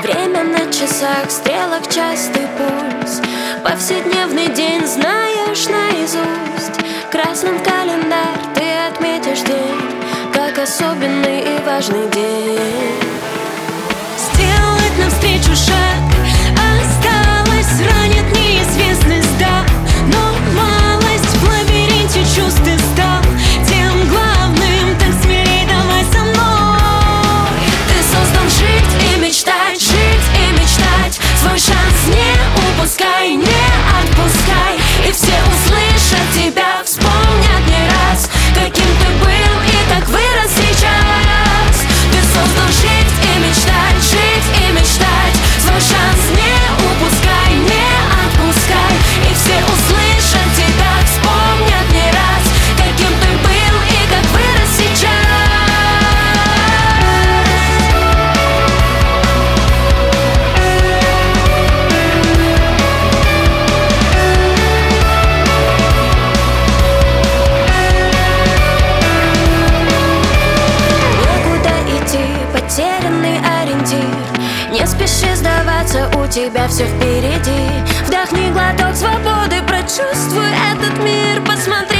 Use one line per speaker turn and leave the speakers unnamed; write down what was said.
Время на часах, стрелах, частый пульс. Повседневный день знаешь наизусть. Красным в календарь ты отметишь день как особенный и важный день.
Сделать навстречу шаг осталось, ранит неизвестность, да. Но малость в лабиринте чувств ты стал тем главным, так смелей давай со мной.
Ты создан жить и мечтать, жить и мечтать. Свой шанс не упускай, не отпускай. И все услышат тебя, вспомнят не раз, каким ты был и как вырос сейчас. Ты создан жить и мечтать, жить и мечтать. Свой шанс не упускай, не отпускай. И все услышат тебя, вспомнят не раз, каким ты был и как вырос сейчас. Потерянный ориентир. Не спеши сдаваться, у тебя все впереди. Вдохни глоток свободы, прочувствуй этот мир. Посмотри